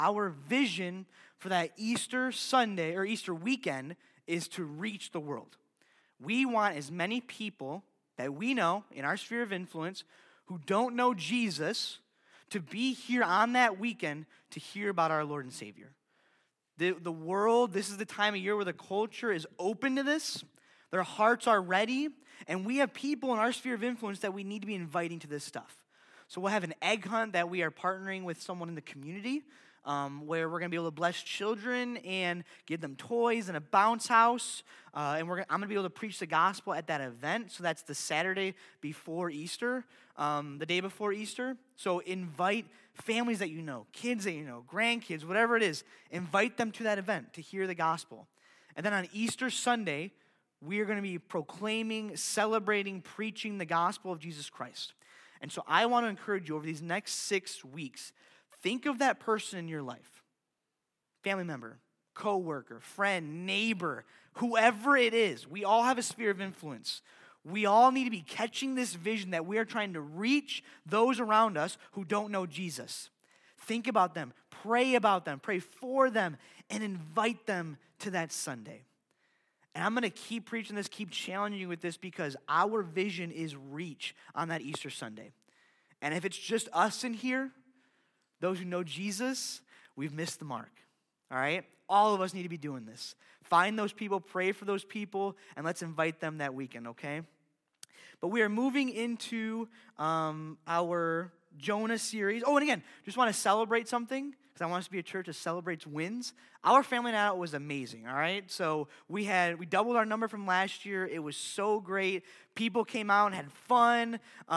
Our vision for that Easter Sunday or Easter weekend is to reach the world. We want as many people that we know in our sphere of influence who don't know Jesus to be here on that weekend to hear about our Lord and Savior. The world, this is the time of year where the culture is open to this. Their hearts are ready. And we have people in our sphere of influence that we need to be inviting to this stuff. So we'll have an egg hunt that we are partnering with someone in the community where we're going to be able to bless children and give them toys and a bounce house. And I'm going to be able to preach the gospel at that event. So that's the Saturday before Easter, the day before Easter. So invite families that you know, kids that you know, grandkids, whatever it is. Invite them to that event to hear the gospel. And then on Easter Sunday, we are going to be proclaiming, celebrating, preaching the gospel of Jesus Christ. And so I want to encourage you over these next 6 weeks, think of that person in your life, family member, coworker, friend, neighbor, whoever it is. We all have a sphere of influence. We all need to be catching this vision that we are trying to reach those around us who don't know Jesus. Think about them, pray for them, and invite them to that Sunday. And I'm going to keep preaching this, keep challenging you with this because our vision is reach on that Easter Sunday. And if it's just us in here, those who know Jesus, we've missed the mark. All right? All of us need to be doing this. Find those people, pray for those people, and let's invite them that weekend, okay? But we are moving into our Jonah series. Oh, and again, just want to celebrate something because I want us to be a church that celebrates wins. Our family night out was amazing, all right? So we doubled our number from last year. It was so great. People came out and had fun.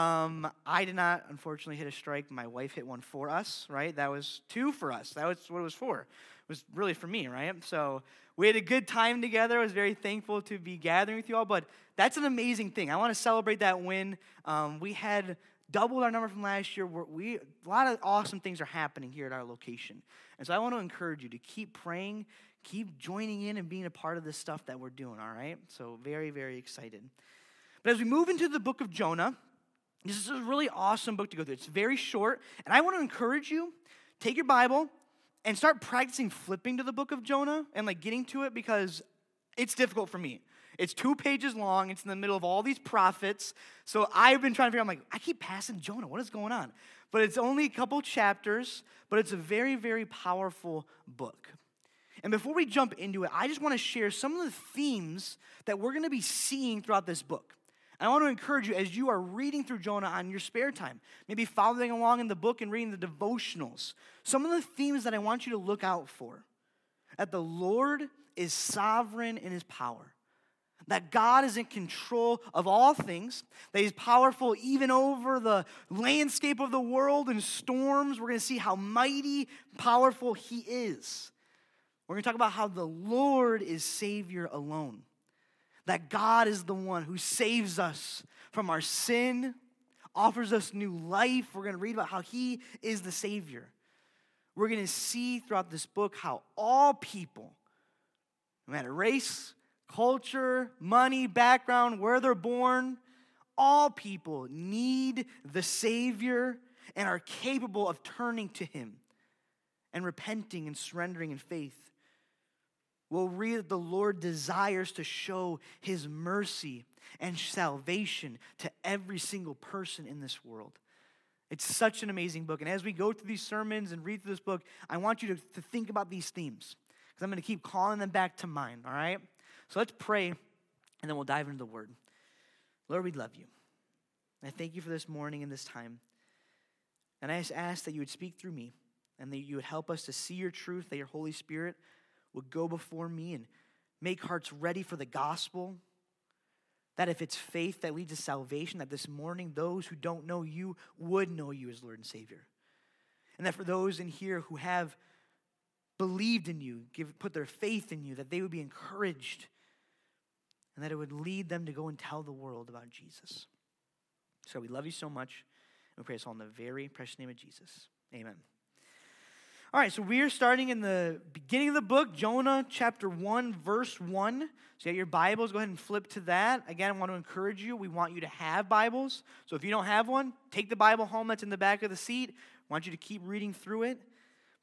I did not, unfortunately, hit a strike. My wife hit one for us, right? That was 2 for us. That was what it was for. It was really for me, right? So we had a good time together. I was very thankful to be gathering with you all, but that's an amazing thing. I want to celebrate that win. We had doubled our number from last year. A lot of awesome things are happening here at our location. And so I want to encourage you to keep praying, keep joining in and being a part of this stuff that we're doing, all right? So very, very excited. But as we move into the book of Jonah, this is a really awesome book to go through. It's very short, and I want to encourage you, take your Bible and start practicing flipping to the book of Jonah and getting to it because it's difficult for me. It's 2 pages long. It's in the middle of all these prophets. So I've been trying to figure out, I keep passing Jonah. What is going on? But it's only a couple chapters, but it's a very, very powerful book. And before we jump into it, I just want to share some of the themes that we're going to be seeing throughout this book. I want to encourage you as you are reading through Jonah on your spare time, maybe following along in the book and reading the devotionals, some of the themes that I want you to look out for. That the Lord is sovereign in his power. That God is in control of all things, that he's powerful even over the landscape of the world and storms. We're going to see how mighty, powerful he is. We're going to talk about how the Lord is Savior alone. That God is the one who saves us from our sin, offers us new life. We're going to read about how he is the Savior. We're going to see throughout this book how all people, no matter race, culture, money, background, where they're born, all people need the Savior and are capable of turning to him and repenting and surrendering in faith. We'll read that the Lord desires to show his mercy and salvation to every single person in this world. It's such an amazing book. And as we go through these sermons and read through this book, I want you to think about these themes because I'm going to keep calling them back to mind, all right? So let's pray, and then we'll dive into the word. Lord, we love you. And I thank you for this morning and this time. And I just ask that you would speak through me and that you would help us to see your truth, that your Holy Spirit would go before me and make hearts ready for the gospel. That if it's faith that leads to salvation, that this morning those who don't know you would know you as Lord and Savior. And that for those in here who have believed in you, put their faith in you, that they would be encouraged and that it would lead them to go and tell the world about Jesus. So we love you so much, and we pray this all in the very precious name of Jesus. Amen. All right, so we are starting in the beginning of the book, Jonah chapter 1, verse 1. So you got your Bibles, go ahead and flip to that. Again, I want to encourage you, we want you to have Bibles. So if you don't have one, take the Bible home that's in the back of the seat. I want you to keep reading through it.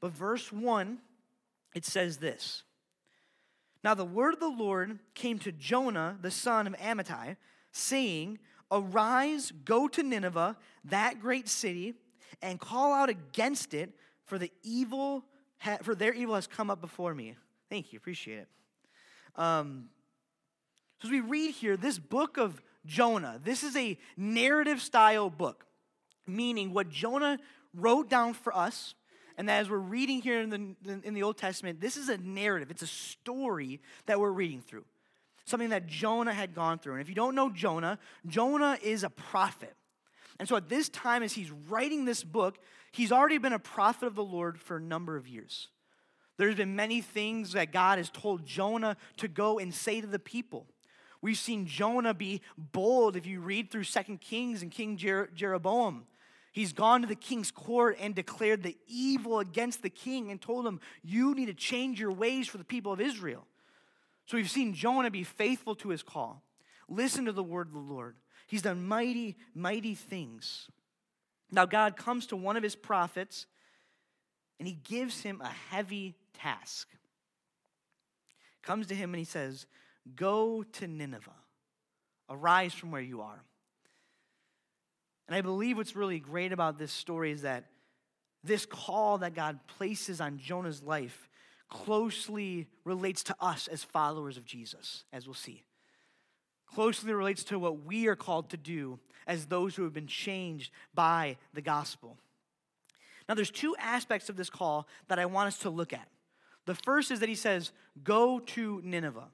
But verse 1, it says this. Now the word of the Lord came to Jonah, the son of Amittai, saying, Arise, go to Nineveh, that great city, and call out against it, for their evil has come up before me. Thank you, appreciate it. So as we read here, this book of Jonah, this is a narrative style book, meaning what Jonah wrote down for us, and that as we're reading here in the Old Testament, this is a narrative. It's a story that we're reading through. Something that Jonah had gone through. And if you don't know Jonah, Jonah is a prophet. And so at this time, as he's writing this book, he's already been a prophet of the Lord for a number of years. There's been many things that God has told Jonah to go and say to the people. We've seen Jonah be bold if you read through 2 Kings and King Jeroboam. He's gone to the king's court and declared the evil against the king and told him, you need to change your ways for the people of Israel. So we've seen Jonah be faithful to his call. Listen to the word of the Lord. He's done mighty, mighty things. Now God comes to one of his prophets and he gives him a heavy task. Comes to him and he says, go to Nineveh. Arise from where you are. And I believe what's really great about this story is that this call that God places on Jonah's life closely relates to us as followers of Jesus, as we'll see. Closely relates to what we are called to do as those who have been changed by the gospel. Now, there's two aspects of this call that I want us to look at. The first is that he says, go to Nineveh.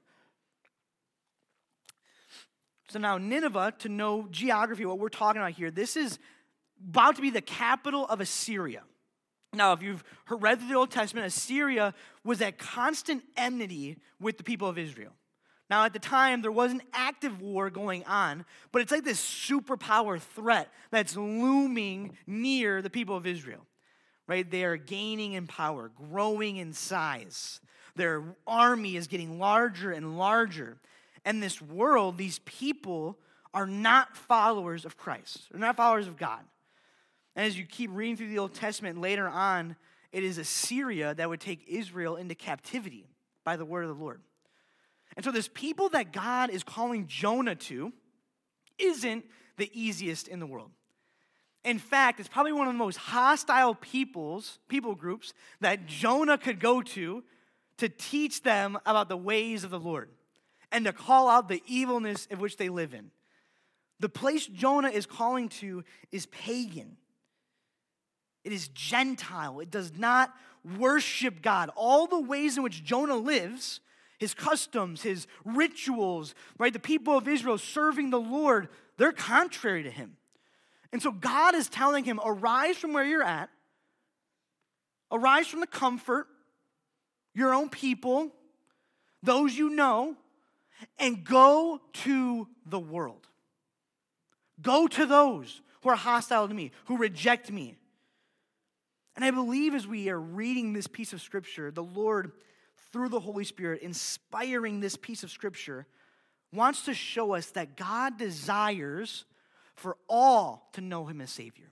So now Nineveh, to know geography, what we're talking about here, this is about to be the capital of Assyria. Now, if you've read through the Old Testament, Assyria was at constant enmity with the people of Israel. Now, at the time, there was an active war going on, but it's like this superpower threat that's looming near the people of Israel, right? They are gaining in power, growing in size. Their army is getting larger and larger. And this world, these people are not followers of Christ. They're not followers of God. And as you keep reading through the Old Testament, later on, it is Assyria that would take Israel into captivity by the word of the Lord. And so this people that God is calling Jonah to isn't the easiest in the world. In fact, it's probably one of the most hostile people groups that Jonah could go to teach them about the ways of the Lord and to call out the evilness of which they live in. The place Jonah is calling to is pagan. It is Gentile. It does not worship God. All the ways in which Jonah lives, his customs, his rituals, right? The people of Israel serving the Lord, they're contrary to him. And so God is telling him, arise from where you're at. Arise from the comfort, your own people, those you know, and go to the world. Go to those who are hostile to me, who reject me. And I believe as we are reading this piece of Scripture, the Lord, through the Holy Spirit, inspiring this piece of Scripture, wants to show us that God desires for all to know him as Savior.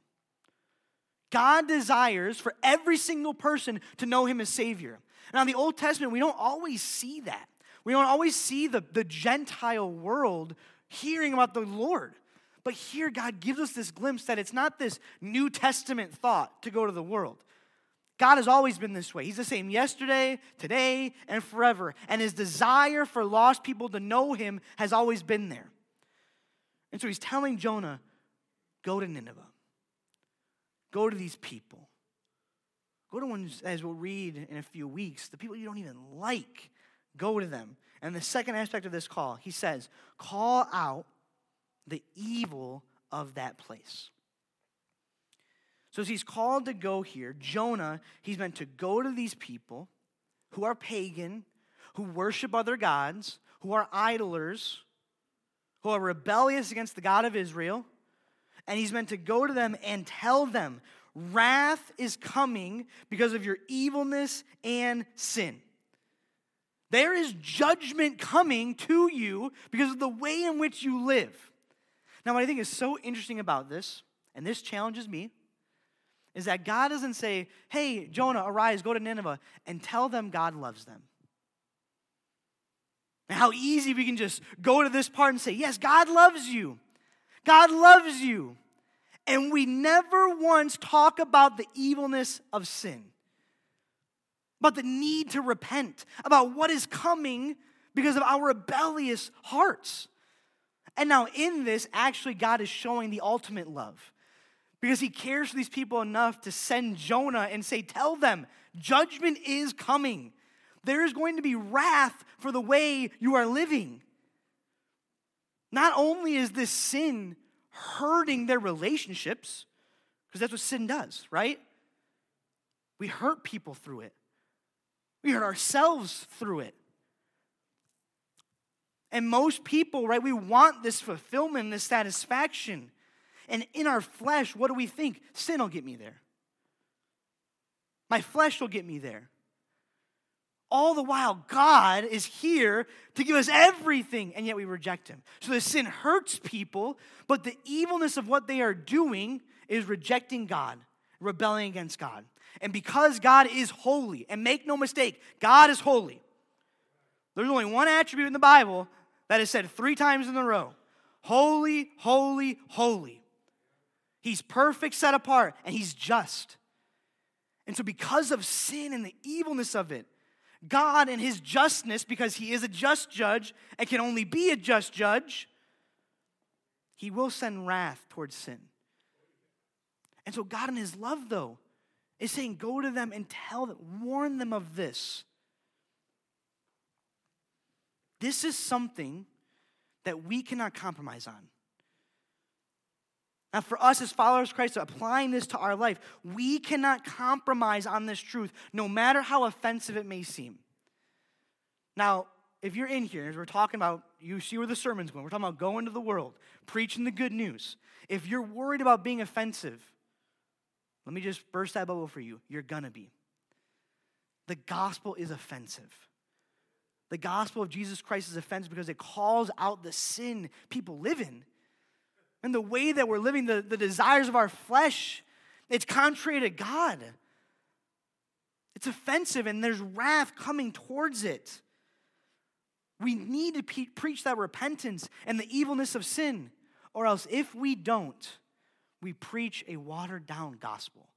God desires for every single person to know him as Savior. Now, in the Old Testament, we don't always see that. We don't always see the Gentile world hearing about the Lord. But here, God gives us this glimpse that it's not this New Testament thought to go to the world. God has always been this way. He's the same yesterday, today, and forever. And his desire for lost people to know him has always been there. And so he's telling Jonah, go to Nineveh. Go to these people. Go to ones, as we'll read in a few weeks, the people you don't even like. Go to them. And the second aspect of this call, he says, call out the evil of that place. So as he's called to go here, Jonah, he's meant to go to these people who are pagan, who worship other gods, who are idlers, who are rebellious against the God of Israel. And he's meant to go to them and tell them, wrath is coming because of your evilness and sin. There is judgment coming to you because of the way in which you live. Now, what I think is so interesting about this, and this challenges me, is that God doesn't say, hey, Jonah, arise, go to Nineveh, and tell them God loves them. And how easy we can just go to this part and say, yes, God loves you. God loves you. And we never once talk about the evilness of sin, about the need to repent, about what is coming because of our rebellious hearts. And now in this, actually, God is showing the ultimate love because he cares for these people enough to send Jonah and say, tell them, judgment is coming. There is going to be wrath for the way you are living. Not only is this sin hurting their relationships, because that's what sin does, right? We hurt people through it. We hurt ourselves through it. And most people, right, we want this fulfillment, this satisfaction. And in our flesh, what do we think? Sin will get me there. My flesh will get me there. All the while, God is here to give us everything, and yet we reject him. So the sin hurts people, but the evilness of what they are doing is rejecting God, rebelling against God. And because God is holy, and make no mistake, God is holy. There's only one attribute in the Bible that is said 3 times in a row. Holy, holy, holy. He's perfect, set apart, and he's just. And so because of sin and the evilness of it, God in his justness, because he is a just judge and can only be a just judge, he will send wrath towards sin. And so God in his love, though, is saying, go to them and tell them, warn them of this. This is something that we cannot compromise on. Now, for us as followers of Christ, applying this to our life, we cannot compromise on this truth, no matter how offensive it may seem. Now, if you're in here, as we're talking about, you see where the sermon's going. We're talking about going to the world, preaching the good news. If you're worried about being offensive, let me just burst that bubble for you. You're gonna be. The gospel is offensive. The gospel of Jesus Christ is offensive because it calls out the sin people live in. And the way that we're living, the desires of our flesh, it's contrary to God. It's offensive and there's wrath coming towards it. We need to preach that repentance and the evilness of sin. Or else if we don't, we preach a watered down gospel.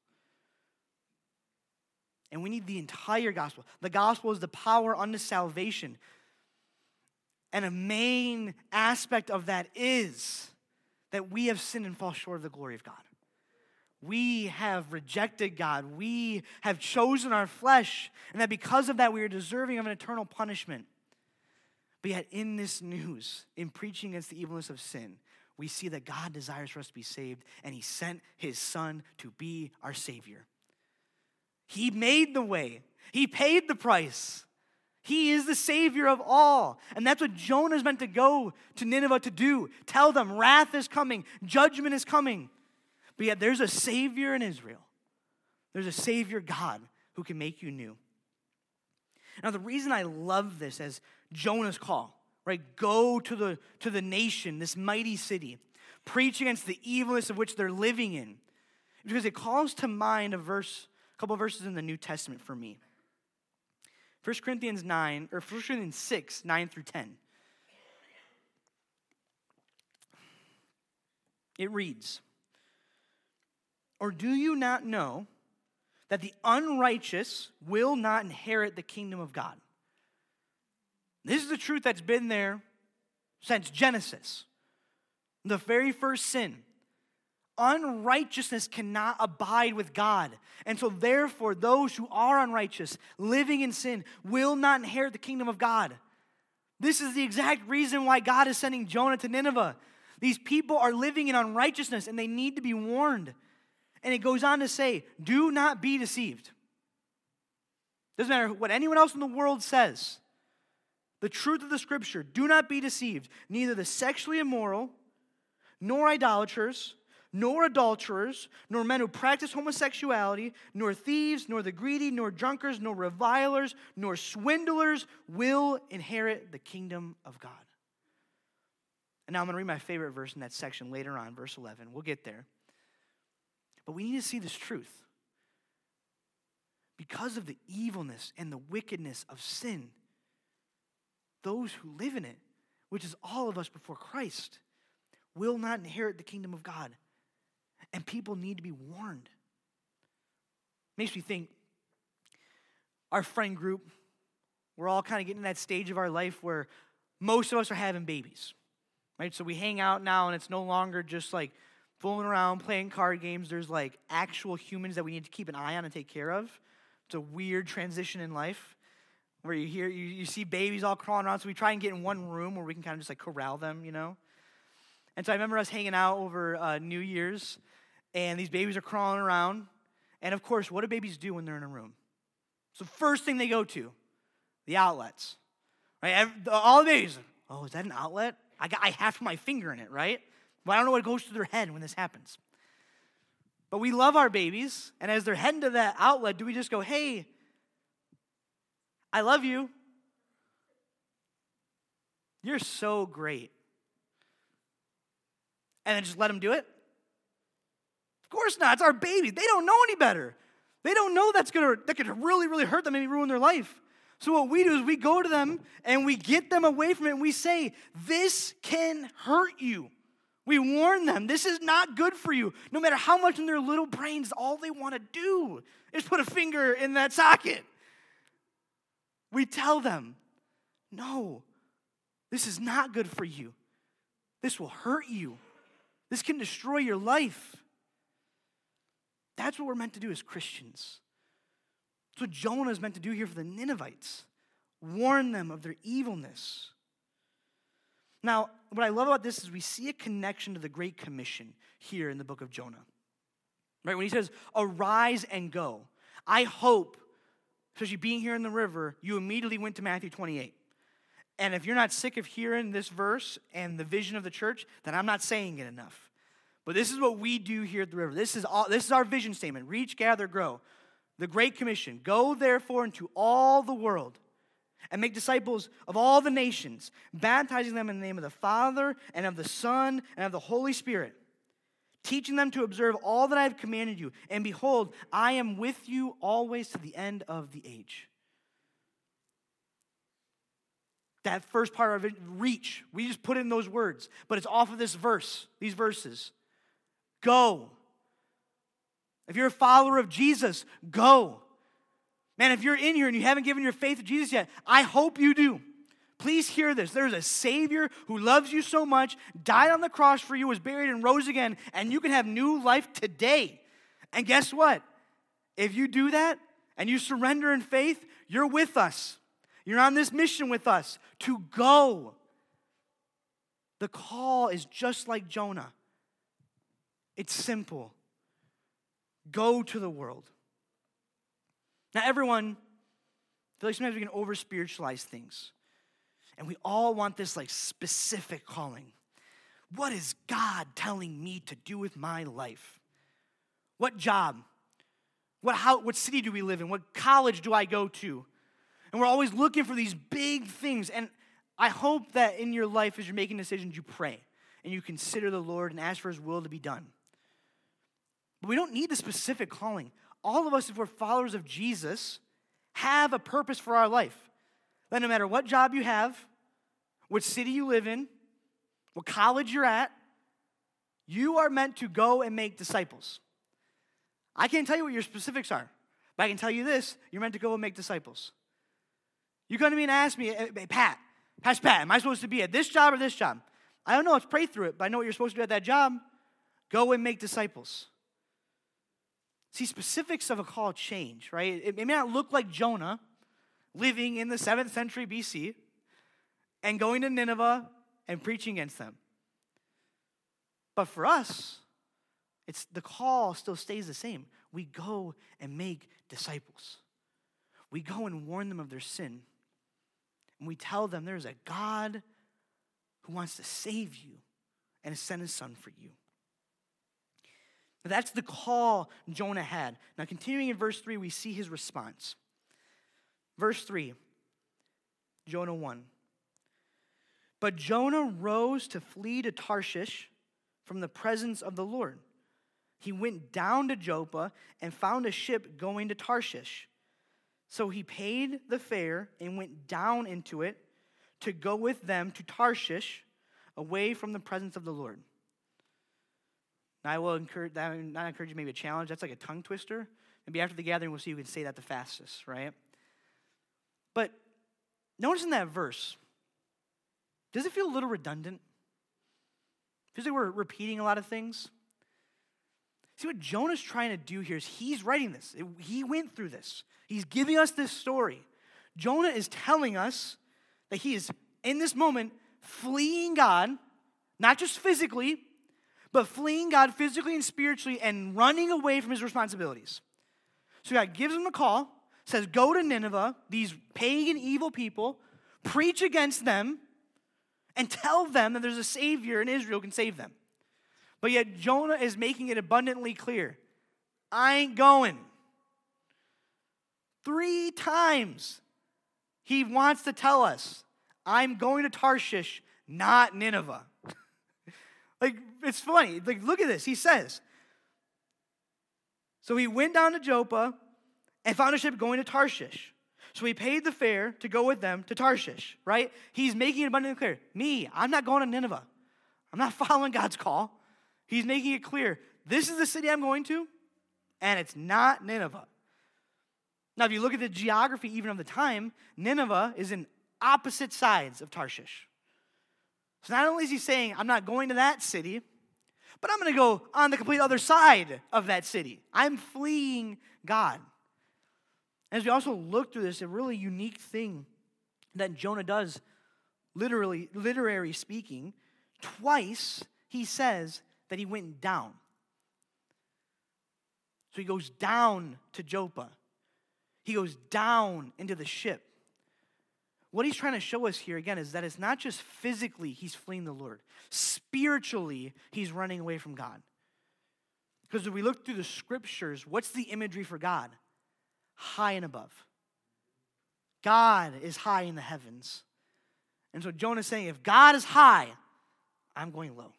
And we need the entire gospel. The gospel is the power unto salvation. And a main aspect of that is that we have sinned and fall short of the glory of God. We have rejected God. We have chosen our flesh. And that because of that, we are deserving of an eternal punishment. But yet in this news, in preaching against the evilness of sin, we see that God desires for us to be saved, and he sent his Son to be our Savior. He made the way. He paid the price. He is the Savior of all. And that's what Jonah is meant to go to Nineveh to do. Tell them wrath is coming. Judgment is coming. But yet there's a Savior in Israel. There's a Savior God who can make you new. Now the reason I love this as Jonah's call, right? Go to the nation, this mighty city. Preach against the evilness of which they're living in. Because it calls to mind a couple of verses in the New Testament for me. 1 Corinthians 6, 9 through 10. It reads, "Or do you not know that the unrighteous will not inherit the kingdom of God?" This is the truth that's been there since Genesis. The very first sin. Unrighteousness cannot abide with God. And so therefore, those who are unrighteous, living in sin, will not inherit the kingdom of God. This is the exact reason why God is sending Jonah to Nineveh. These people are living in unrighteousness and they need to be warned. And it goes on to say, do not be deceived. Doesn't matter what anyone else in the world says. The truth of the scripture, do not be deceived. Neither the sexually immoral, nor idolaters, nor adulterers, nor men who practice homosexuality, nor thieves, nor the greedy, nor drunkards, nor revilers, nor swindlers will inherit the kingdom of God. And now I'm going to read my favorite verse in that section later on, verse 11. We'll get there. But we need to see this truth. because of the evilness and the wickedness of sin, those who live in it, which is all of us before Christ, will not inherit the kingdom of God. And people need to be warned. Makes me think, our friend group, we're all kind of getting to that stage of our life where most of us are having babies, right? So we hang out now, and it's no longer just like fooling around, playing card games. There's like actual humans that we need to keep an eye on and take care of. It's a weird transition in life where you see babies all crawling around. So we try and get in one room where we can kind of just like corral them, you know? And so I remember us hanging out over New Year's, and these babies are crawling around. And of course, what do babies do when they're in a room? So first thing they go to, the outlets. Right? All the babies, oh, is that an outlet? I have my finger in it, right? But I don't know what goes through their head when this happens. But we love our babies, and as they're heading to that outlet, do we just go, hey, I love you. You're so great. And then just let them do it? Of course not. It's our baby. They don't know any better. They don't know that could really, really hurt them, maybe ruin their life. So what we do is we go to them and we get them away from it, and we say, this can hurt you. We warn them, this is not good for you. No matter how much in their little brains, all they want to do is put a finger in that socket. We tell them, no, this is not good for you. This will hurt you. This can destroy your life. That's what we're meant to do as Christians. That's what Jonah is meant to do here for the Ninevites. Warn them of their evilness. Now, what I love about this is we see a connection to the Great Commission here in the book of Jonah. Right? When he says, arise and go. I hope, especially being here in the river, you immediately went to Matthew 28. And if you're not sick of hearing this verse and the vision of the church, then I'm not saying it enough. But this is what we do here at the river. This is our vision statement. Reach, gather, grow. The Great Commission. Go, therefore, into all the world and make disciples of all the nations, baptizing them in the name of the Father and of the Son and of the Holy Spirit, teaching them to observe all that I have commanded you. And behold, I am with you always to the end of the age. That first part of it, reach, we just put in those words, but it's off of this verse, these verses. Go. If you're a follower of Jesus, go. Man, if you're in here and you haven't given your faith to Jesus yet, I hope you do. Please hear this. There's a Savior who loves you so much, died on the cross for you, was buried and rose again, and you can have new life today. And guess what? If you do that and you surrender in faith, you're with us. You're on this mission with us to go. The call is just like Jonah. It's simple. Go to the world. Now, everyone, I feel like sometimes we can over-spiritualize things. And we all want this like specific calling. What is God telling me to do with my life? What job? What city do we live in? What college do I go to? And we're always looking for these big things. And I hope that in your life, as you're making decisions, you pray and you consider the Lord and ask for His will to be done. But we don't need the specific calling. All of us, if we're followers of Jesus, have a purpose for our life. That no matter what job you have, what city you live in, what college you're at, you are meant to go and make disciples. I can't tell you what your specifics are, but I can tell you this, you're meant to go and make disciples. You come to me and ask me, hey, Pastor Pat, am I supposed to be at this job or this job? I don't know, let's pray through it, but I know what you're supposed to do at that job. Go and make disciples. See, specifics of a call change, right? It may not look like Jonah living in the 7th century BC and going to Nineveh and preaching against them. But for us, the call still stays the same. We go and make disciples. We go and warn them of their sin. And we tell them there is a God who wants to save you and has sent His Son for you. That's the call Jonah had. Now, continuing in verse 3, we see his response. Verse 3, Jonah 1. But Jonah rose to flee to Tarshish from the presence of the Lord. He went down to Joppa and found a ship going to Tarshish. So he paid the fare and went down into it to go with them to Tarshish, away from the presence of the Lord. Now, I will not encourage you, maybe a challenge. That's like a tongue twister. Maybe after the gathering, we'll see who can say that the fastest, right? But notice in that verse, does it feel a little redundant? Feels like we're repeating a lot of things. See, what Jonah's trying to do here is he's writing this. He went through this. He's giving us this story. Jonah is telling us that he is, in this moment, fleeing God, not just physically, but fleeing God physically and spiritually and running away from his responsibilities. So God gives him a call, says, go to Nineveh, these pagan, evil people, preach against them, and tell them that there's a Savior in Israel who can save them. But yet Jonah is making it abundantly clear, I ain't going. 3 times he wants to tell us, I'm going to Tarshish, not Nineveh. Like, it's funny. Like, look at this. He says, so he went down to Joppa and found a ship going to Tarshish. So he paid the fare to go with them to Tarshish, right? He's making it abundantly clear. I'm not going to Nineveh. I'm not following God's call. He's making it clear. This is the city I'm going to, and it's not Nineveh. Now, if you look at the geography even of the time, Nineveh is in opposite sides of Tarshish. So not only is he saying, I'm not going to that city, but I'm going to go on the complete other side of that city. I'm fleeing God. As we also look through this, a really unique thing that Jonah does, literary speaking, twice he says that he went down. So he goes down to Joppa. He goes down into the ship. What he's trying to show us here, again, is that it's not just physically he's fleeing the Lord. Spiritually, he's running away from God. Because if we look through the scriptures, what's the imagery for God? High and above. God is high in the heavens. And so Jonah's saying, if God is high, I'm going low.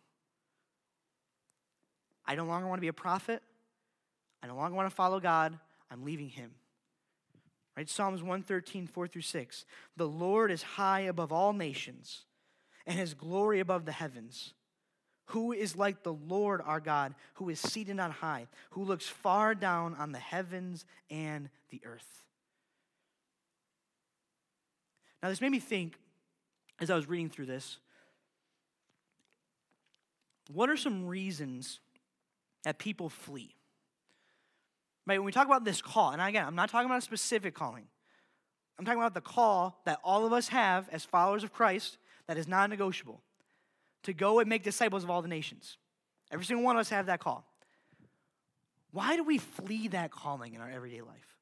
I no longer want to be a prophet. I no longer want to follow God. I'm leaving him. Right? Psalms 113, 4-6. The Lord is high above all nations, and his glory above the heavens. Who is like the Lord our God, who is seated on high, who looks far down on the heavens and the earth? Now, this made me think, as I was reading through this, what are some reasons that people flee? Right, when we talk about this call, and again, I'm not talking about a specific calling. I'm talking about the call that all of us have as followers of Christ that is non-negotiable, to go and make disciples of all the nations. Every single one of us have that call. Why do we flee that calling in our everyday life?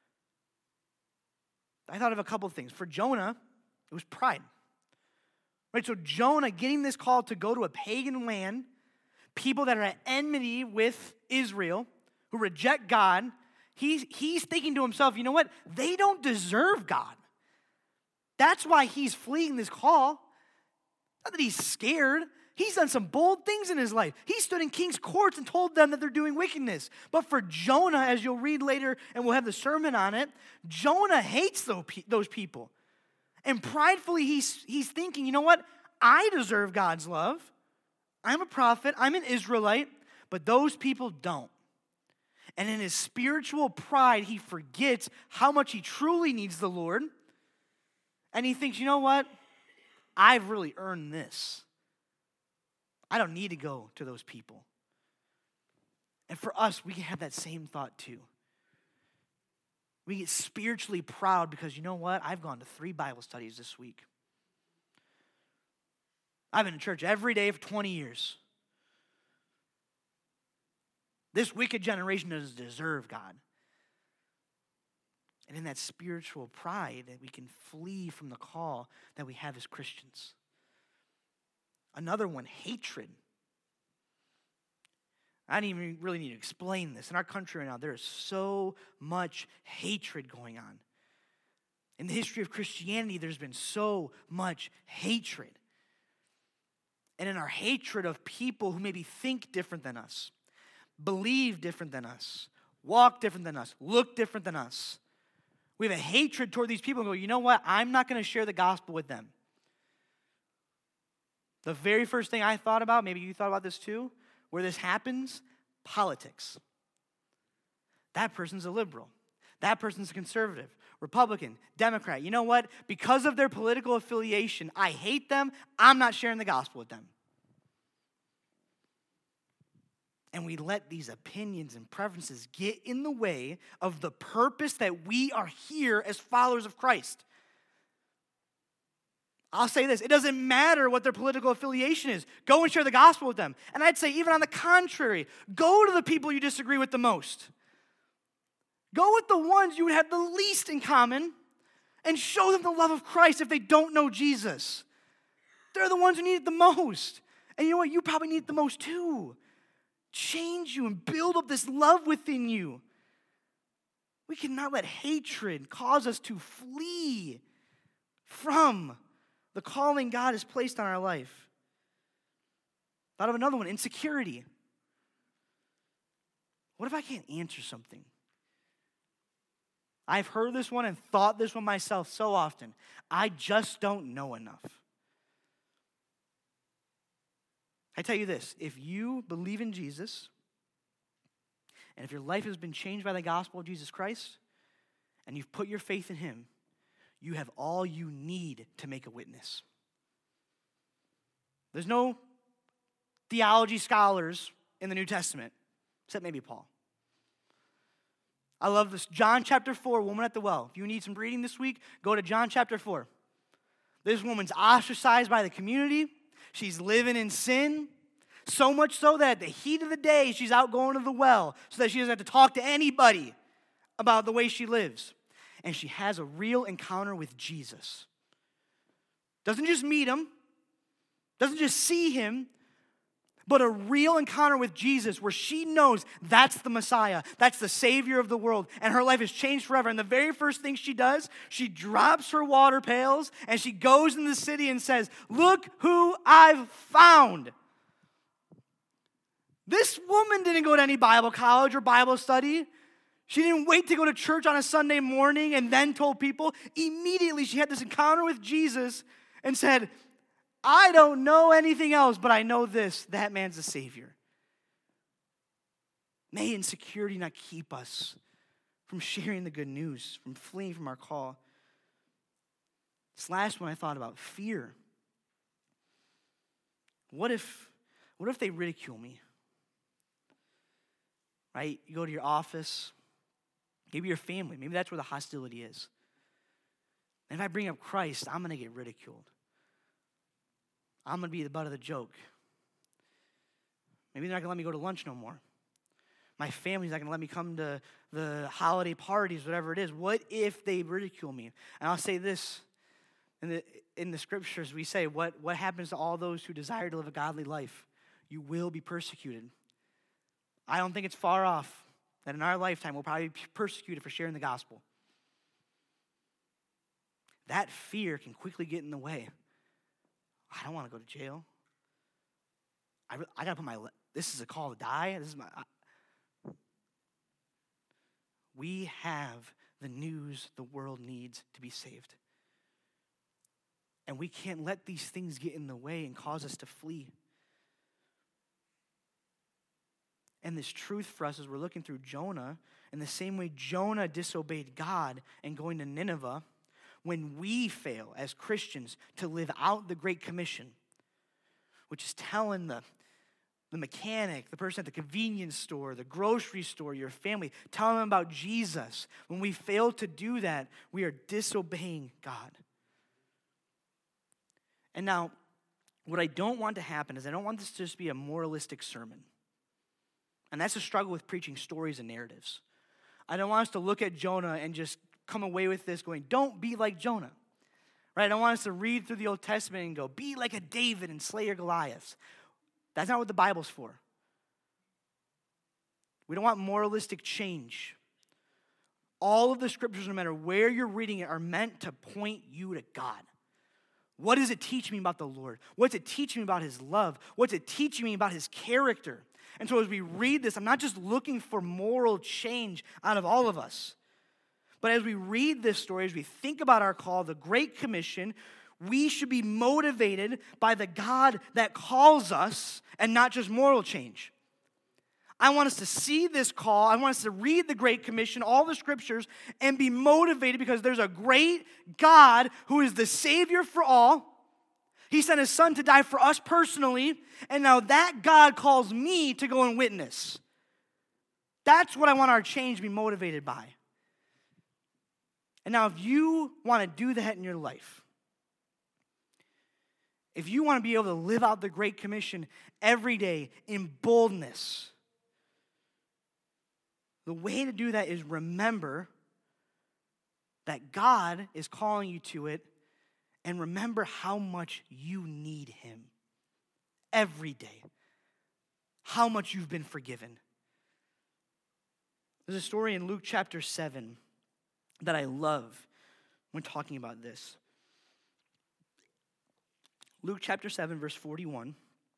I thought of a couple of things. For Jonah, it was pride. Right, so Jonah getting this call to go to a pagan land, people that are at enmity with Israel, who reject God, he's thinking to himself, you know what? They don't deserve God. That's why he's fleeing this call. Not that he's scared. He's done some bold things in his life. He stood in king's courts and told them that they're doing wickedness. But for Jonah, as you'll read later, and we'll have the sermon on it, Jonah hates those people. And pridefully, he's thinking, you know what? I deserve God's love. I'm a prophet. I'm an Israelite. But those people don't. And in his spiritual pride, he forgets how much he truly needs the Lord. And he thinks, you know what? I've really earned this. I don't need to go to those people. And for us, we can have that same thought too. We get spiritually proud because, you know what? I've gone to 3 Bible studies this week. I've been in church every day for 20 years. This wicked generation doesn't deserve God. And in that spiritual pride, we can flee from the call that we have as Christians. Another one, hatred. I don't even really need to explain this. In our country right now, there is so much hatred going on. In the history of Christianity, there's been so much hatred. And in our hatred of people who maybe think different than us, believe different than us, walk different than us, look different than us, We have a hatred toward these people and go, you know what? I'm not going to share the gospel with them. The very first thing I thought about, maybe you thought about this too, where this happens, politics. That person's a liberal. That person's a conservative, Republican, Democrat. You know what? Because of their political affiliation, I hate them. I'm not sharing the gospel with them. And we let these opinions and preferences get in the way of the purpose that we are here as followers of Christ. I'll say this, it doesn't matter what their political affiliation is. Go and share the gospel with them. And I'd say even on the contrary, go to the people you disagree with the most. Go with the ones you would have the least in common and show them the love of Christ if they don't know Jesus. They're the ones who need it the most. And you know what? You probably need it the most too. Change you and build up this love within you. We cannot let hatred cause us to flee from the calling God has placed on our life. Thought of another one, insecurity. What if I can't answer something? I've heard this one and thought this one myself so often. I just don't know enough. I tell you this, if you believe in Jesus, and if your life has been changed by the gospel of Jesus Christ, and you've put your faith in him, you have all you need to make a witness. There's no theology scholars in the New Testament, except maybe Paul. I love this. John chapter 4, woman at the well. If you need some reading this week, go to John chapter 4. This woman's ostracized by the community. She's living in sin. So much so that at the heat of the day, she's out going to the well so that she doesn't have to talk to anybody about the way she lives. And she has a real encounter with Jesus. Doesn't just meet him, doesn't just see him, but a real encounter with Jesus where she knows that's the Messiah, that's the Savior of the world, and her life has changed forever. And the very first thing she does, she drops her water pails and she goes in the city and says, "Look who I've found." This woman didn't go to any Bible college or Bible study. She didn't wait to go to church on a Sunday morning and then told people. Immediately she had this encounter with Jesus and said, I don't know anything else, but I know this, that man's the Savior. May insecurity not keep us from sharing the good news, from fleeing from our call. This last one I thought about, fear. What if they ridicule me? Right? You go to your office, maybe your family, maybe that's where the hostility is. And if I bring up Christ, I'm going to get ridiculed. I'm going to be the butt of the joke. Maybe they're not going to let me go to lunch no more. My family's not going to let me come to the holiday parties, whatever it is. What if they ridicule me? And I'll say this, in the scriptures we say, what happens to all those who desire to live a godly life? You will be persecuted. I don't think it's far off that in our lifetime we'll probably be persecuted for sharing the gospel. That fear can quickly get in the way. I don't want to go to jail. I got to put this is a call to die. We have the news the world needs to be saved. And we can't let these things get in the way and cause us to flee. And this truth for us as we're looking through Jonah, in the same way Jonah disobeyed God and going to Nineveh, when we fail as Christians to live out the Great Commission, which is telling the mechanic, the person at the convenience store, the grocery store, your family, telling them about Jesus. When we fail to do that, we are disobeying God. And now, what I don't want to happen is I don't want this to just be a moralistic sermon. And that's a struggle with preaching stories and narratives. I don't want us to look at Jonah and just come away with this going, don't be like Jonah. Right? I don't want us to read through the Old Testament and go, be like a David and slay your Goliaths. That's not what the Bible's for. We don't want moralistic change. All of the scriptures, no matter where you're reading it, are meant to point you to God. What does it teach me about the Lord? What's it teach me about his love? What's it teaching me about his character? And so as we read this, I'm not just looking for moral change out of all of us, But as we read this story, as we think about our call, the Great Commission, we should be motivated by the God that calls us and not just moral change. I want us to see this call. I want us to read the Great Commission, all the scriptures, and be motivated because there's a great God who is the Savior for all. He sent his son to die for us personally, and now that God calls me to go and witness. That's what I want our change to be motivated by. And now if you want to do that in your life, if you want to be able to live out the Great Commission every day in boldness, the way to do that is remember that God is calling you to it, and remember how much you need him every day, how much you've been forgiven. There's a story in Luke chapter 7 that I love when talking about this. Luke chapter 7, verse 41.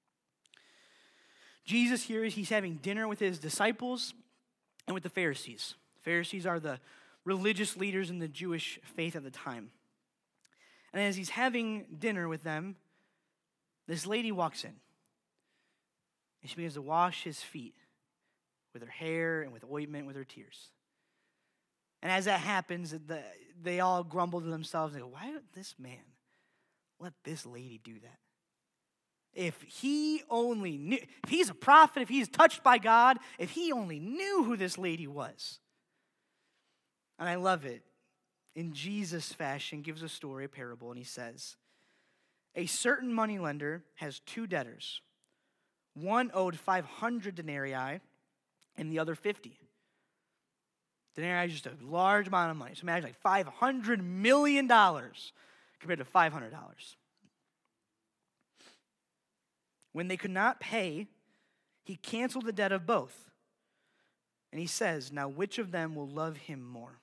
Jesus here, he's having dinner with his disciples and with the Pharisees. Pharisees are the religious leaders in the Jewish faith at the time. And as he's having dinner with them, this lady walks in. And she begins to wash his feet with her hair and with ointment, with her tears. And as that happens, they all grumble to themselves and go, why did this man let this lady do that? If he only knew, if he's a prophet, if he's touched by God, if he only knew who this lady was. And I love it. In Jesus' fashion, gives a story, a parable, and he says, a certain moneylender has two debtors. One owed 500 denarii and the other 50. Denarii is just a large amount of money. So imagine like $500 million compared to $500. When they could not pay, he canceled the debt of both. And he says, now which of them will love him more?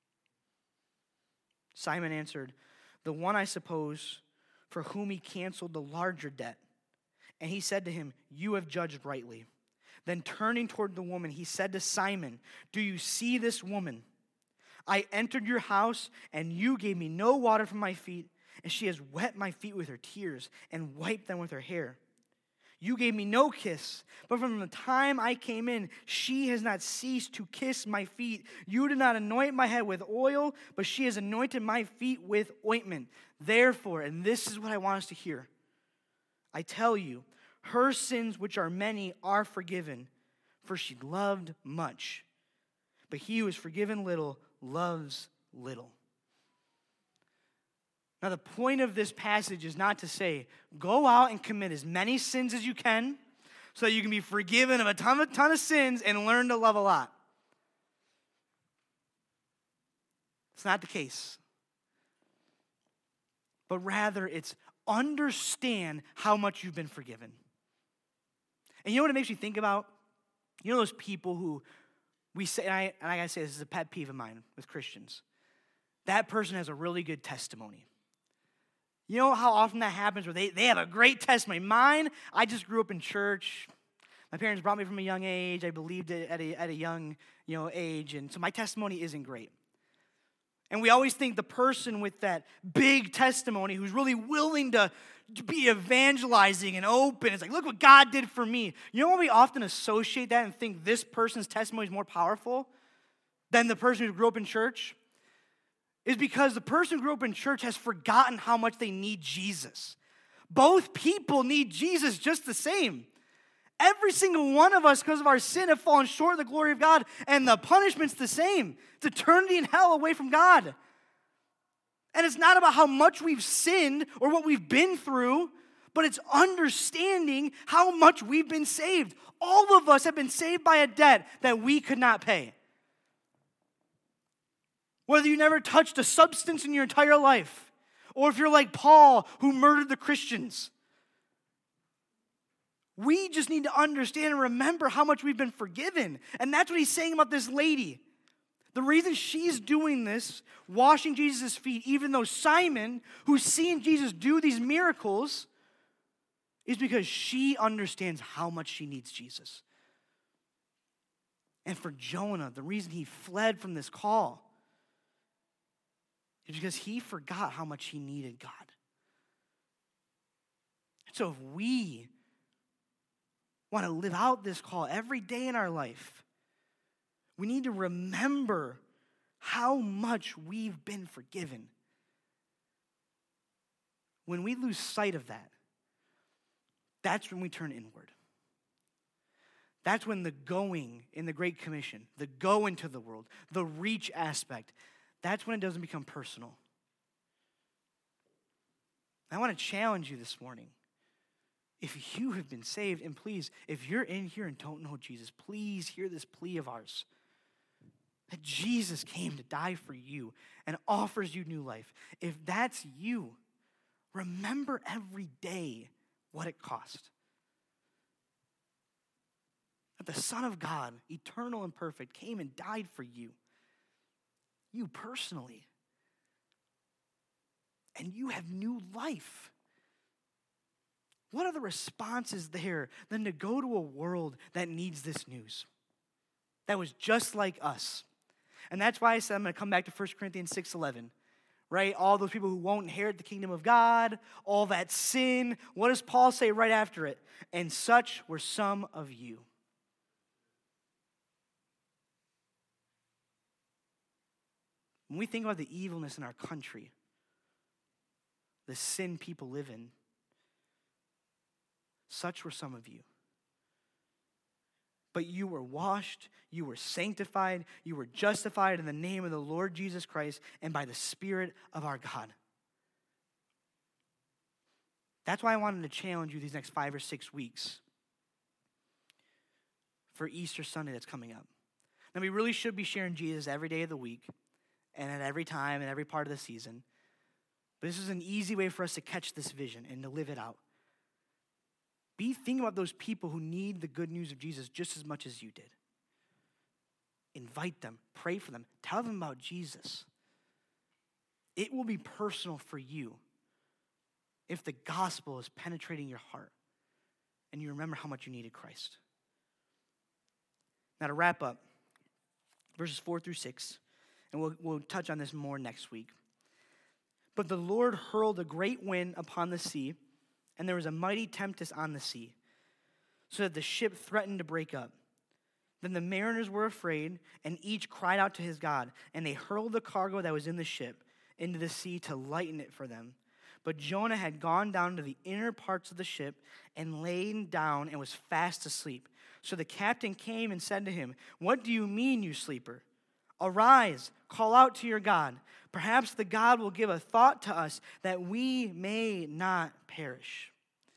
Simon answered, the one, I suppose, for whom he canceled the larger debt. And he said to him, you have judged rightly. Then turning toward the woman, he said to Simon, do you see this woman? I entered your house, and you gave me no water for my feet, and she has wet my feet with her tears and wiped them with her hair. You gave me no kiss, but from the time I came in, she has not ceased to kiss my feet. You did not anoint my head with oil, but she has anointed my feet with ointment. Therefore, and this is what I want us to hear, I tell you, her sins, which are many, are forgiven, for she loved much. But he who is forgiven little loves little. Now, the point of this passage is not to say, go out and commit as many sins as you can so that you can be forgiven of a ton of sins and learn to love a lot. It's not the case. But rather, it's understand how much you've been forgiven. And you know what it makes me think about? You know those people who we say, and I gotta say this is a pet peeve of mine with Christians. That person has a really good testimony. You know how often that happens where they have a great testimony. Mine, I just grew up in church. My parents brought me from a young age. I believed it at a young age. And so my testimony isn't great. And we always think the person with that big testimony who's really willing to be evangelizing and open, it's like, look what God did for me. You know why we often associate that and think this person's testimony is more powerful than the person who grew up in church? Is because the person who grew up in church has forgotten how much they need Jesus. Both people need Jesus just the same. Every single one of us, because of our sin, have fallen short of the glory of God, and the punishment's the same. It's eternity in hell away from God. And it's not about how much we've sinned or what we've been through, but it's understanding how much we've been saved. All of us have been saved by a debt that we could not pay. Whether you never touched a substance in your entire life, or if you're like Paul, who murdered the Christians. We just need to understand and remember how much we've been forgiven. And that's what he's saying about this lady. The reason she's doing this, washing Jesus' feet, even though Simon, who's seen Jesus do these miracles, is because she understands how much she needs Jesus. And for Jonah, the reason he fled from this call It's because he forgot how much he needed God. So if we want to live out this call every day in our life, we need to remember how much we've been forgiven. When we lose sight of that, that's when we turn inward. That's when the going in the Great Commission, the go into the world, the reach aspect, that's when it doesn't become personal. I want to challenge you this morning. If you have been saved, and please, if you're in here and don't know Jesus, please hear this plea of ours. That Jesus came to die for you and offers you new life. If that's you, remember every day what it cost. That the Son of God, eternal and perfect, came and died for you. You personally. And you have new life. What other response is there than to go to a world that needs this news? That was just like us. And that's why I said I'm going to come back to 1 Corinthians 6:11. Right? All those people who won't inherit the kingdom of God, all that sin. What does Paul say right after it? And such were some of you. When we think about the evilness in our country, the sin people live in, such were some of you. But you were washed, you were sanctified, you were justified in the name of the Lord Jesus Christ and by the Spirit of our God. That's why I wanted to challenge you these next 5 or 6 weeks for Easter Sunday that's coming up. Now, we really should be sharing Jesus every day of the week and at every time and every part of the season. But this is an easy way for us to catch this vision and to live it out. Be thinking about those people who need the good news of Jesus just as much as you did. Invite them, pray for them, tell them about Jesus. It will be personal for you if the gospel is penetrating your heart and you remember how much you needed Christ. Now to wrap up, verses 4 through 6, and we'll touch on this more next week. But the Lord hurled a great wind upon the sea, and there was a mighty tempest on the sea, so that the ship threatened to break up. Then the mariners were afraid, and each cried out to his God, and they hurled the cargo that was in the ship into the sea to lighten it for them. But Jonah had gone down to the inner parts of the ship and lain down and was fast asleep. So the captain came and said to him, "What do you mean, you sleeper? Arise, call out to your God. Perhaps the God will give a thought to us that we may not perish."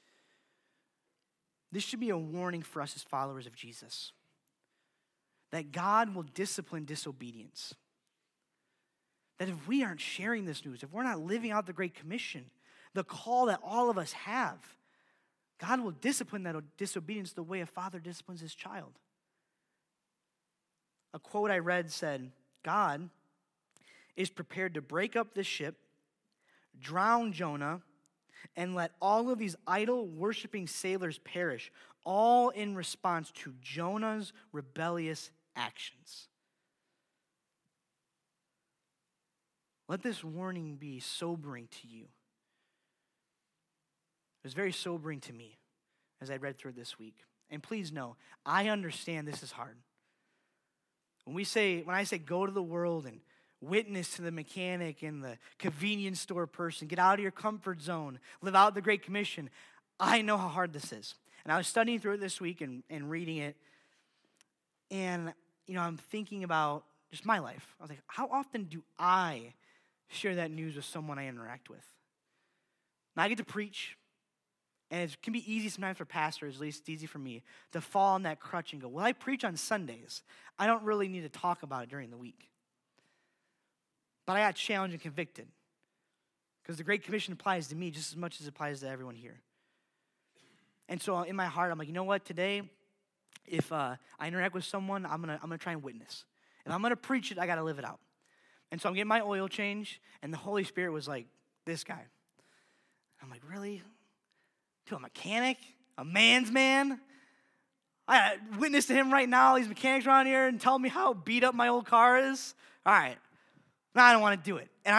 This should be a warning for us as followers of Jesus. That God will discipline disobedience. That if we aren't sharing this news, if we're not living out the Great Commission, the call that all of us have, God will discipline that disobedience the way a father disciplines his child. A quote I read said, God is prepared to break up this ship, drown Jonah, and let all of these idol worshiping sailors perish, all in response to Jonah's rebellious actions. Let this warning be sobering to you. It was very sobering to me as I read through it this week. And please know, I understand this is hard. When I say go to the world and witness to the mechanic and the convenience store person, get out of your comfort zone, live out the Great Commission, I know how hard this is. And I was studying through it this week and reading it. And, I'm thinking about just my life. I was like, how often do I share that news with someone I interact with? Now I get to preach. And it can be easy sometimes for pastors, at least it's easy for me, to fall on that crutch and go, well, I preach on Sundays. I don't really need to talk about it during the week. But I got challenged and convicted because the Great Commission applies to me just as much as it applies to everyone here. And so in my heart, I'm like, you know what? Today, if I interact with someone, I'm gonna try and witness. If I'm gonna preach it, I gotta live it out. And so I'm getting my oil change, and the Holy Spirit was like, this guy. I'm like, really? To a mechanic, a man's man. I witness to him right now. These mechanics around here and tell me how beat up my old car is. All right, now I don't want to do it. And I'm like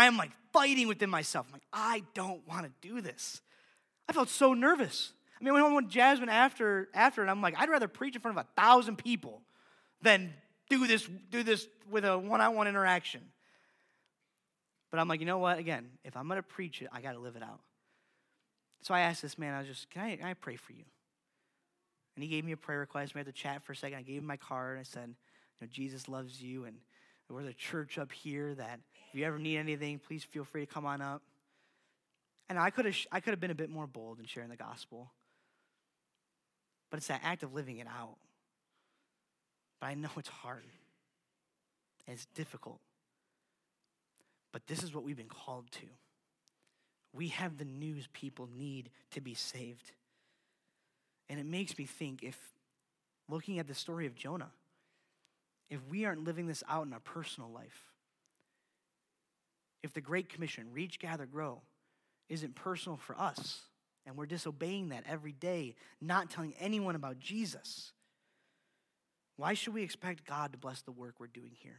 fighting within myself. I'm like, I don't want to do this. I felt so nervous. I mean, when Jasmine after it, I'm like, I'd rather preach in front of 1,000 people than do this with a one-on-one interaction. But I'm like, you know what? Again, if I'm going to preach it, I got to live it out. So I asked this man, can I pray for you? And he gave me a prayer request. We had to chat for a second. I gave him my card. I said, Jesus loves you, and we're the church up here that if you ever need anything, please feel free to come on up. And I could have been a bit more bold in sharing the gospel. But it's that act of living it out. But I know it's hard. And it's difficult. But this is what we've been called to. We have the news people need to be saved. And it makes me think, if looking at the story of Jonah, if we aren't living this out in our personal life, if the Great Commission, reach, gather, grow, isn't personal for us, and we're disobeying that every day, not telling anyone about Jesus, why should we expect God to bless the work we're doing here?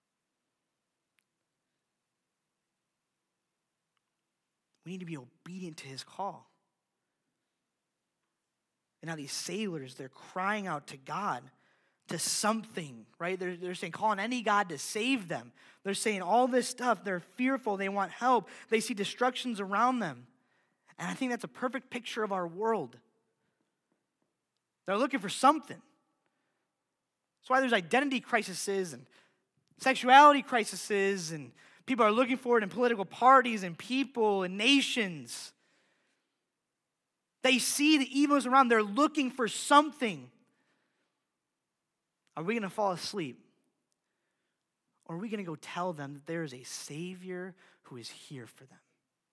We need to be obedient to his call. And now these sailors, they're crying out to God, to something, right? They're saying, calling any God to save them. They're saying all this stuff. They're fearful. They want help. They see destructions around them. And I think that's a perfect picture of our world. They're looking for something. That's why there's identity crises and sexuality crises, and people are looking for it in political parties and people and nations. They see the evils around. They're looking for something. Are we going to fall asleep? Or are we going to go tell them that there is a Savior who is here for them?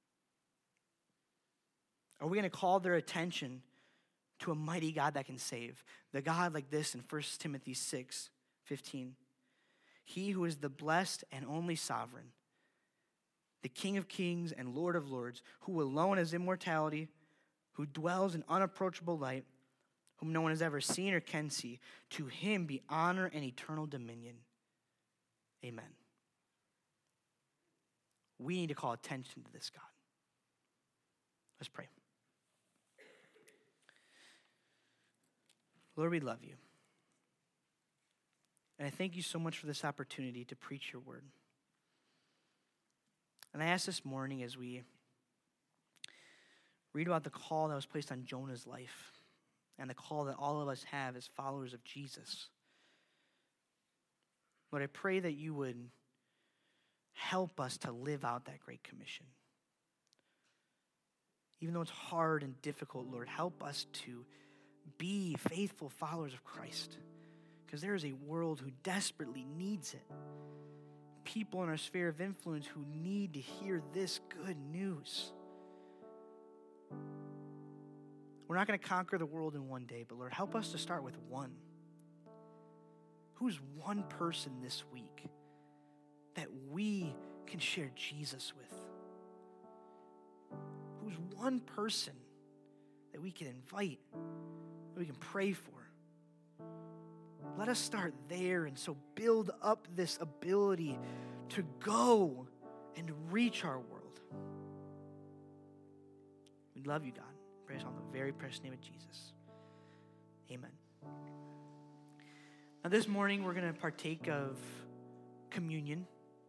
Are we going to call their attention to a mighty God that can save? The God like this in 1 Timothy 6:15. He who is the blessed and only sovereign, the King of kings and Lord of lords, who alone has immortality, who dwells in unapproachable light, whom no one has ever seen or can see, to him be honor and eternal dominion. Amen. We need to call attention to this God. Let's pray. Lord, we love you. And I thank you so much for this opportunity to preach your word. And I ask this morning, as we read about the call that was placed on Jonah's life and the call that all of us have as followers of Jesus, Lord, I pray that you would help us to live out that Great Commission. Even though it's hard and difficult, Lord, help us to be faithful followers of Christ, because there is a world who desperately needs it. People in our sphere of influence who need to hear this good news. We're not going to conquer the world in one day, but Lord, help us to start with one. Who's one person this week that we can share Jesus with? Who's one person that we can invite, that we can pray for? Let us start there, and so build up this ability to go and reach our world. We love you, God. Praise on the very precious name of Jesus. Amen. Now this morning we're going to partake of communion.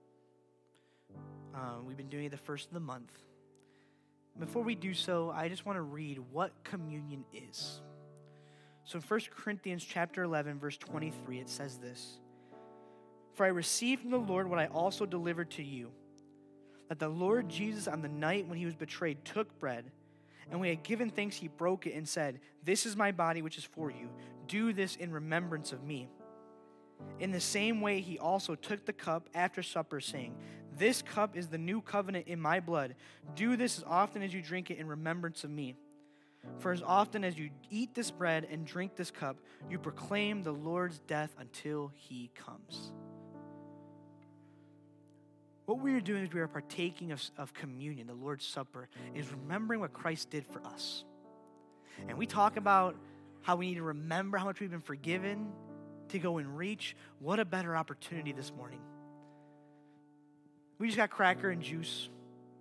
We've been doing it the first of the month. Before we do so, I just want to read what communion is. So in 1 Corinthians chapter 11, verse 23, it says this: "For I received from the Lord what I also delivered to you, that the Lord Jesus on the night when he was betrayed took bread, and when he had given thanks, he broke it and said, 'This is my body which is for you. Do this in remembrance of me.' In the same way, he also took the cup after supper, saying, 'This cup is the new covenant in my blood. Do this as often as you drink it in remembrance of me. For as often as you eat this bread and drink this cup, you proclaim the Lord's death until he comes.'" What we are doing is we are partaking of communion, the Lord's Supper, is remembering what Christ did for us. And we talk about how we need to remember how much we've been forgiven, to go and reach. What a better opportunity this morning. We just got cracker and juice.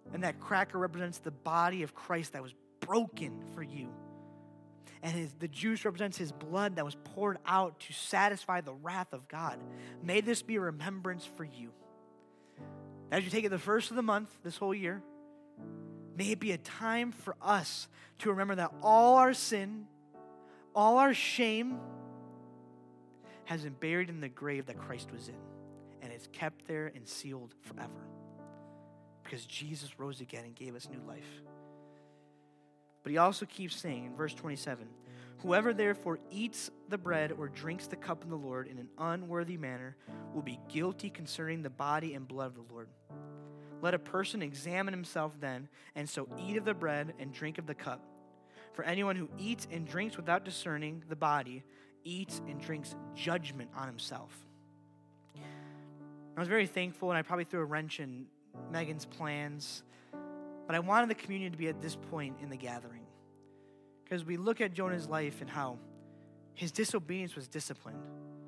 And that cracker represents the body of Christ that was broken for you. And the juice represents his blood that was poured out to satisfy the wrath of God. May this be a remembrance for you. As you take it the first of the month, this whole year, may it be a time for us to remember that all our sin, all our shame has been buried in the grave that Christ was in. And it's kept there and sealed forever. Because Jesus rose again and gave us new life. But he also keeps saying in verse 27, whoever therefore eats the bread or drinks the cup of the Lord in an unworthy manner will be guilty concerning the body and blood of the Lord. Let a person examine himself then, and so eat of the bread and drink of the cup. For anyone who eats and drinks without discerning the body eats and drinks judgment on himself. I was very thankful, and I probably threw a wrench in Megan's plans, but I wanted the communion to be at this point in the gathering. Because we look at Jonah's life and how his disobedience was disciplined.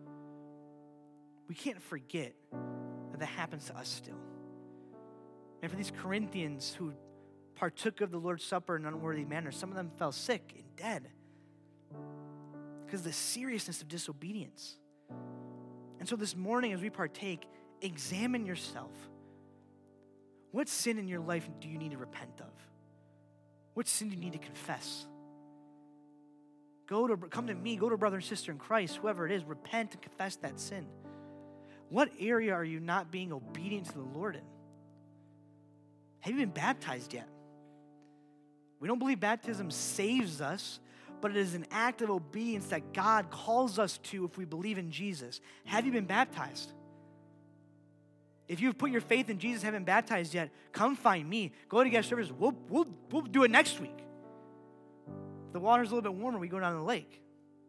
We can't forget that that happens to us still. And for these Corinthians who partook of the Lord's Supper in an unworthy manner, some of them fell sick and dead because of the seriousness of disobedience. And so this morning as we partake, examine yourself. What sin in your life do you need to repent of? What sin do you need to confess? Come to me, go to a brother and sister in Christ, whoever it is, repent and confess that sin. What area are you not being obedient to the Lord in? Have you been baptized yet? We don't believe baptism saves us, but it is an act of obedience that God calls us to if we believe in Jesus. Have you been baptized? If you've put your faith in Jesus, haven't been baptized yet, come find me. Go to guest service. We'll do it next week. If the water's a little bit warmer, we go down to the lake.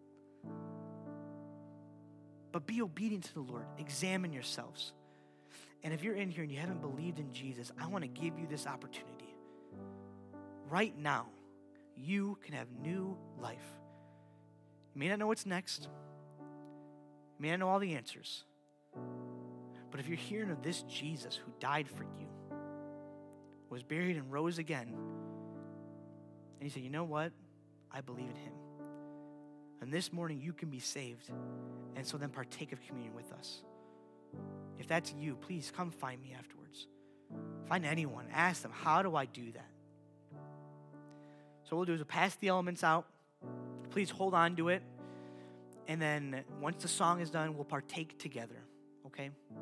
But be obedient to the Lord. Examine yourselves. And if you're in here and you haven't believed in Jesus, I want to give you this opportunity. Right now, you can have new life. You may not know what's next. You may not know all the answers. But if you're hearing of this Jesus who died for you, was buried and rose again, and you say, you know what? I believe in him. And this morning you can be saved. And so then partake of communion with us. If that's you, please come find me afterwards. Find anyone. Ask them, how do I do that? So what we'll do is we'll pass the elements out. Please hold on to it. And then once the song is done, we'll partake together. Okay?